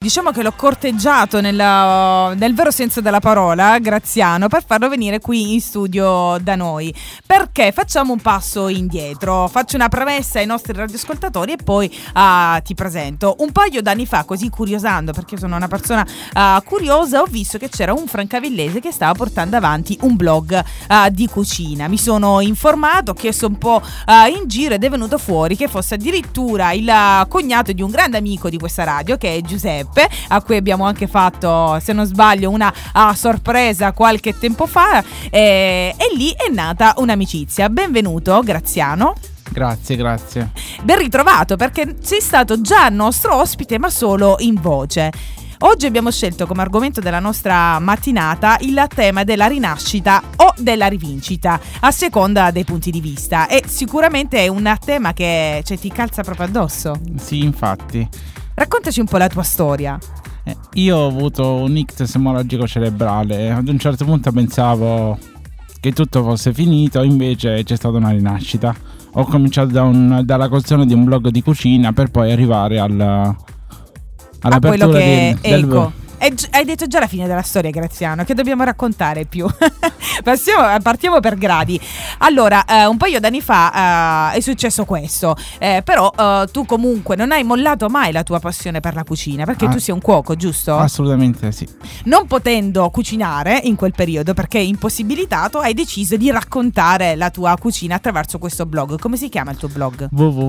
diciamo che l'ho corteggiato nel vero senso della parola, Graziano, per farlo venire qui in studio da noi. Perché facciamo un passo indietro, faccio una premessa ai nostri radioascoltatori e poi ti presento. Un paio d'anni fa, così curiosando, perché sono una persona curiosa, ho visto che c'era un francavillese che stava portando avanti un blog di cucina. Mi sono informato, ho chiesto un po' in giro ed è venuto fuori che fosse addirittura il cognato di un grande amico di questa radio, che è Giuseppe, a cui abbiamo anche fatto, se non sbaglio, una sorpresa qualche tempo fa, e lì è nata un'amicizia. Benvenuto Graziano. Grazie. Ben ritrovato, perché sei stato già nostro ospite ma solo in voce. Oggi abbiamo scelto come argomento della nostra mattinata il tema della rinascita o della rivincita, a seconda dei punti di vista, e sicuramente è un tema che ti calza proprio addosso. Sì, infatti. Raccontaci un po' la tua storia. Io ho avuto un ictus emorragico cerebrale. Ad un certo punto pensavo che tutto fosse finito, invece c'è stata una rinascita. Ho cominciato dalla costruzione di un blog di cucina per poi arrivare all'apertura del hai detto già la fine della storia, Graziano, che dobbiamo raccontare più. Partiamo per gradi. Allora, un paio d'anni fa è successo questo, però tu comunque non hai mollato mai la tua passione per la cucina, perché tu sei un cuoco, giusto? Assolutamente sì. Non potendo cucinare in quel periodo, perché impossibilitato, hai deciso di raccontare la tua cucina attraverso questo blog. Come si chiama il tuo blog?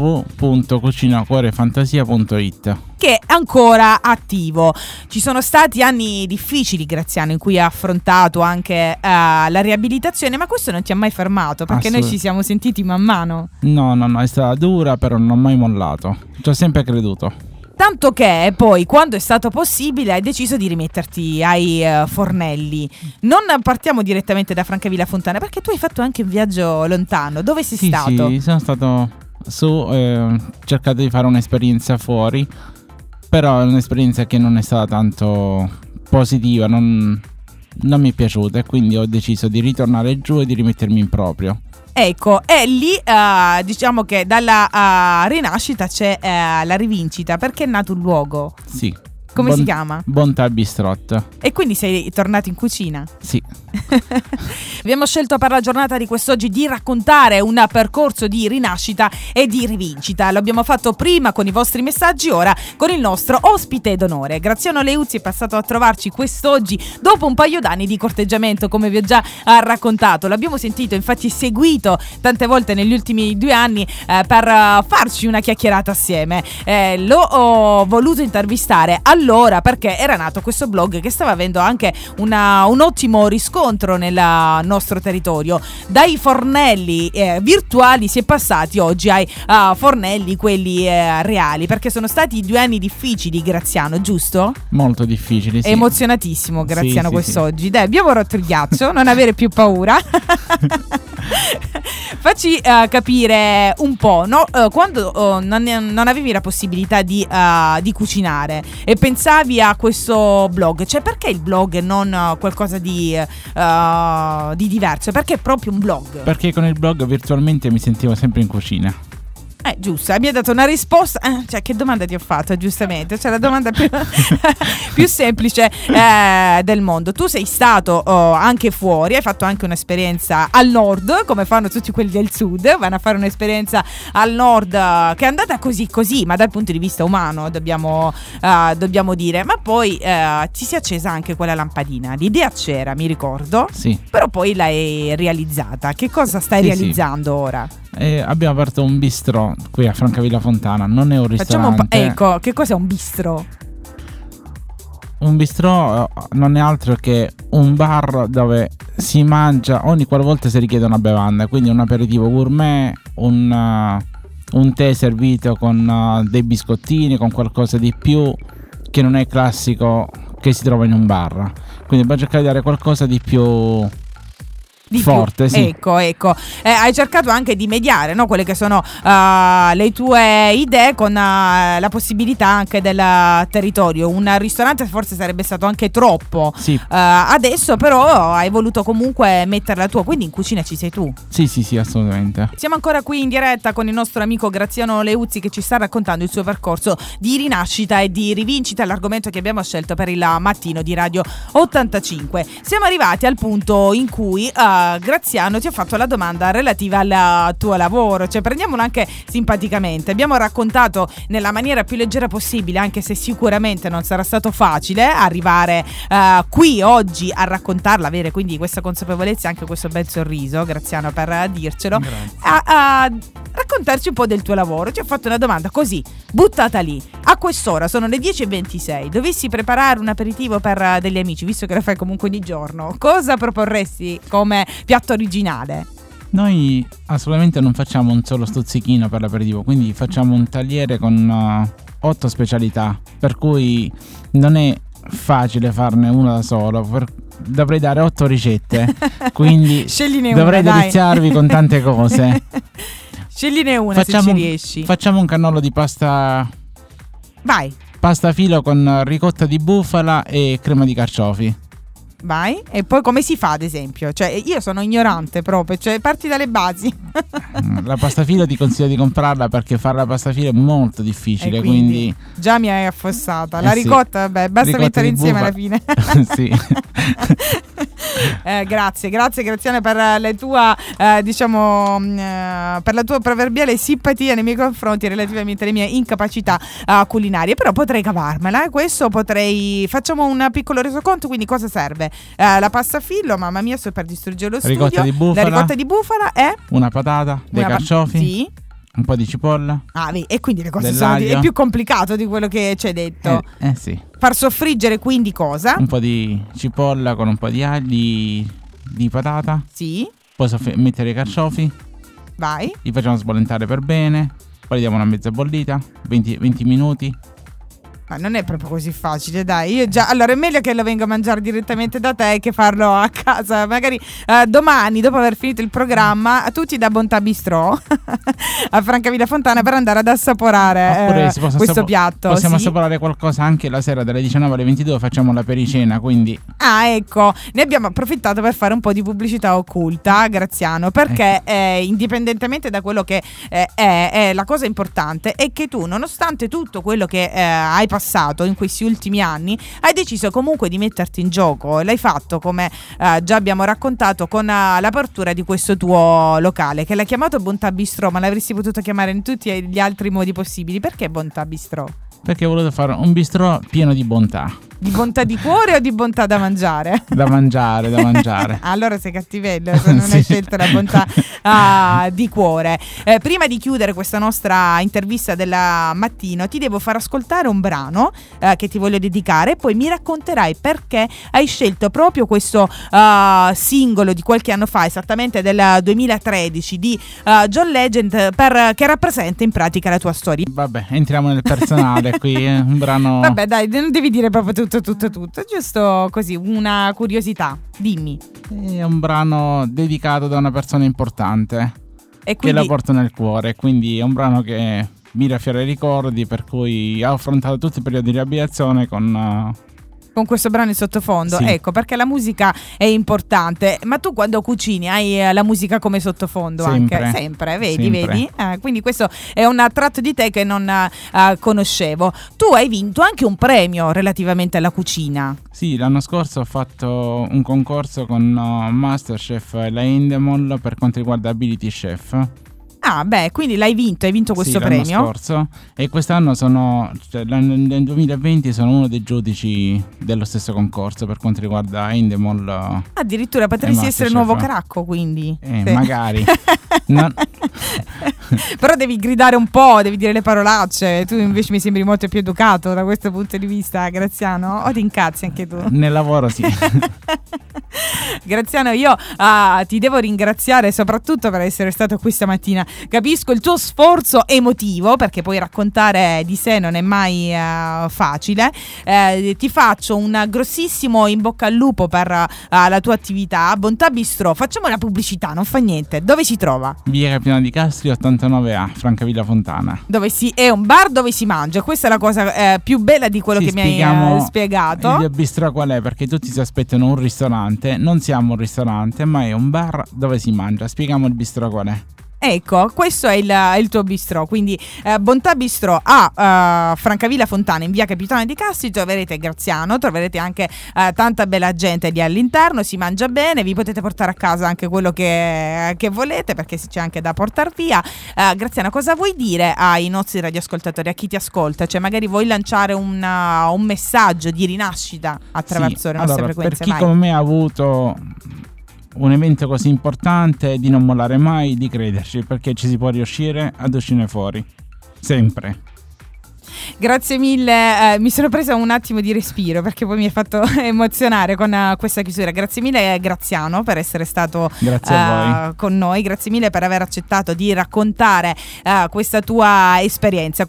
www.cucinacuorefantasia.it, che è ancora attivo. Ci sono stati anni difficili, Graziano, in cui hai affrontato anche la riabilitazione, ma questo non ti ha mai fermato, perché noi ci siamo sentiti man mano. No, è stata dura, però non ho mai mollato, ci ho sempre creduto. Tanto che poi, quando è stato possibile, hai deciso di rimetterti ai fornelli. Non partiamo direttamente da Francavilla Fontana, perché tu hai fatto anche un viaggio lontano. Dove sei stato? Sì, sono stato su, cercato di fare un'esperienza fuori, però è un'esperienza che non è stata tanto positiva, non mi è piaciuta, e quindi ho deciso di ritornare giù e di rimettermi in proprio. Ecco, e lì diciamo che dalla rinascita c'è la rivincita, perché è nato un luogo. Sì. Come si chiama? Bontà Bistrot. E quindi sei tornato in cucina? Sì. Abbiamo scelto per la giornata di quest'oggi di raccontare un percorso di rinascita e di rivincita. Lo abbiamo fatto prima con i vostri messaggi, ora con il nostro ospite d'onore. Graziano Leuzzi è passato a trovarci quest'oggi dopo un paio d'anni di corteggiamento, come vi ho già raccontato. L'abbiamo sentito, infatti seguito tante volte negli ultimi 2 anni per farci una chiacchierata assieme. L'ho voluto intervistare allora perché era nato questo blog che stava avendo anche un ottimo riscontro nel nostro territorio. Dai fornelli virtuali si è passati oggi ai fornelli, quelli reali, perché sono stati 2 anni difficili, Graziano, giusto? Molto difficili, sì. È emozionatissimo, Graziano, sì, quest'oggi. Dai, abbiamo rotto il ghiaccio, non avere più paura. Facci capire un po', no? Quando non avevi la possibilità di cucinare e pensavi a questo blog, cioè perché il blog e non qualcosa di diverso? Perché è proprio un blog? Perché con il blog virtualmente mi sentivo sempre in cucina. Giusto, mi ha dato una risposta. Cioè, che domanda ti ho fatto, giustamente? Cioè, la domanda più semplice del mondo. Tu sei stato anche fuori, hai fatto anche un'esperienza al nord, come fanno tutti quelli del sud. Vanno a fare un'esperienza al nord che è andata così, ma dal punto di vista umano, dobbiamo dire. Ma poi ci si è accesa anche quella lampadina. L'idea c'era, mi ricordo. Sì. Però poi l'hai realizzata. Che cosa stai realizzando ora? Abbiamo aperto un bistrò qui a Francavilla Fontana. Non è un ristorante. Ecco, che cos'è un bistrò? Un bistrò non è altro che un bar dove si mangia ogni qualvolta si richiede una bevanda, quindi un aperitivo gourmet, un tè servito con dei biscottini, con qualcosa di più che non è classico che si trova in un bar. Quindi per cercare di dare qualcosa di più forte, più. sì. Ecco. Hai cercato anche di mediare, no? Quelle che sono le tue idee con la possibilità anche del territorio. Un ristorante forse sarebbe stato anche troppo. Sì. Adesso però hai voluto comunque mettere la tua, quindi in cucina ci sei tu. Sì, assolutamente. Siamo ancora qui in diretta con il nostro amico Graziano Leuzzi, che ci sta raccontando il suo percorso di rinascita e di rivincita, l'argomento che abbiamo scelto per il mattino di Radio 85. Siamo arrivati al punto in cui Graziano ti ha fatto la domanda relativa al tuo lavoro, cioè prendiamolo anche simpaticamente. Abbiamo raccontato nella maniera più leggera possibile, anche se sicuramente non sarà stato facile arrivare qui oggi a raccontarla, avere quindi questa consapevolezza e anche questo bel sorriso, Graziano, per dircelo, a raccontarci un po' del tuo lavoro. Ti ho fatto una domanda così, buttata lì. A quest'ora sono le 10:26, dovessi preparare un aperitivo per degli amici, visto che lo fai comunque ogni giorno, cosa proporresti come piatto originale? Noi assolutamente non facciamo un solo stuzzichino per l'aperitivo, quindi facciamo un tagliere con 8 specialità, per cui non è facile farne una da solo. Dovrei dare 8 ricette, quindi dovrei deliziarvi con tante cose. Scegliene una, se ci riesci. Facciamo un cannolo di pasta. Vai. Pasta filo con ricotta di bufala e crema di carciofi. Vai. E poi come si fa, ad esempio? Cioè, io sono ignorante proprio, cioè parti dalle basi. La pasta filo ti consiglio di comprarla, perché fare la pasta filo è molto difficile, quindi già mi hai affossata. La ricotta, vabbè, basta mettere insieme alla fine. Sì. Grazie Graziano per la tua per la tua proverbiale simpatia nei miei confronti relativamente alle mie incapacità culinarie. Però potrei cavarmela, questo potrei. Facciamo un piccolo resoconto, quindi cosa serve? La pasta filo, mamma mia, sto per distruggere lo studio. La ricotta di bufala è una patata, dei carciofi, sì, un po' di cipolla. E quindi le cose sono è più complicato di quello che ci hai detto. Sì. Far soffriggere quindi cosa? Un po' di cipolla con un po' di agli, di patata. Sì. Poi mettere i carciofi. Vai. Li facciamo sbollentare per bene. Poi li diamo una mezza bollita, 20 minuti. Ma non è proprio così facile, dai. Allora è meglio che lo venga a mangiare direttamente da te che farlo a casa. Magari domani, dopo aver finito il programma, tutti da Bontà Bistrò a Francavilla Fontana per andare ad assaporare questo piatto. Possiamo assaporare qualcosa anche la sera dalle 19 alle 22, facciamo la pericena, quindi. Ecco, ne abbiamo approfittato per fare un po' di pubblicità occulta, Graziano, perché indipendentemente da quello che è la cosa importante è che tu, nonostante tutto quello che hai passato in questi ultimi anni, hai deciso comunque di metterti in gioco. L'hai fatto, come già abbiamo raccontato, con l'apertura di questo tuo locale, che l'hai chiamato Bontà Bistrò, ma l'avresti potuto chiamare in tutti gli altri modi possibili. Perché Bontà Bistrò? Perché ho voluto fare un bistrò pieno di bontà. Di bontà di cuore o di bontà da mangiare? Da mangiare. Allora sei cattivello se non hai scelto la bontà di cuore. Prima di chiudere questa nostra intervista del mattino, ti devo far ascoltare un brano che ti voglio dedicare, e poi mi racconterai perché hai scelto proprio questo singolo di qualche anno fa, esattamente del 2013, di John Legend, che rappresenta in pratica la tua storia. Vabbè, entriamo nel personale qui, un brano. Vabbè, dai, non devi dire proprio tutto, giusto così, una curiosità, dimmi. È un brano dedicato da una persona importante, e quindi, che la porto nel cuore, quindi è un brano che mi riaffiora i ricordi, per cui ho affrontato tutti i periodi di riabilitazione con questo brano in sottofondo. Sì. Ecco, perché la musica è importante. Ma tu quando cucini hai la musica come sottofondo? Sempre, vedi? Quindi questo è un tratto di te che non conoscevo. Tu hai vinto anche un premio relativamente alla cucina. Sì, l'anno scorso ho fatto un concorso con Masterchef e la Endemol per quanto riguarda Ability Chef. Quindi hai vinto questo premio? L'anno scorso, e quest'anno nel 2020 sono uno dei giudici dello stesso concorso per quanto riguarda Endemol. Addirittura potresti essere il nuovo Cracco, quindi. Magari. Però devi gridare un po', devi dire le parolacce. Tu invece mi sembri molto più educato da questo punto di vista, Graziano. O ti incazzi anche tu? Nel lavoro sì. Graziano, io ti devo ringraziare soprattutto per essere stato qui stamattina. Capisco il tuo sforzo emotivo, perché poi raccontare di sé non è mai facile. Ti faccio un grossissimo in bocca al lupo per la tua attività. Bontà Bistrò, facciamo la pubblicità, non fa niente. Dove si trova? Via Capitano di Castri 89A, Francavilla Fontana. È un bar dove si mangia. Questa è la cosa più bella di quello che mi hai spiegato. Il bistrò qual è? Perché tutti si aspettano un ristorante. Non siamo un ristorante, ma è un bar dove si mangia. Spieghiamo il bistrò qual è. Ecco, questo è il tuo bistrò, quindi Bontà Bistrò a Francavilla Fontana in via Capitano di Castri. Troverete Graziano, troverete anche tanta bella gente lì all'interno, si mangia bene, vi potete portare a casa anche quello che volete, perché c'è anche da portar via. Graziano, cosa vuoi dire ai nostri radioascoltatori, a chi ti ascolta? Cioè magari vuoi lanciare un messaggio di rinascita attraverso le nostre frequenze? Per chi come me ha avuto un evento così importante, di non mollare mai, di crederci, perché ci si può riuscire ad uscire fuori sempre. Grazie mille, mi sono presa un attimo di respiro perché poi mi hai fatto emozionare con questa chiusura. Grazie mille Graziano per essere stato con noi, grazie mille per aver accettato di raccontare questa tua esperienza.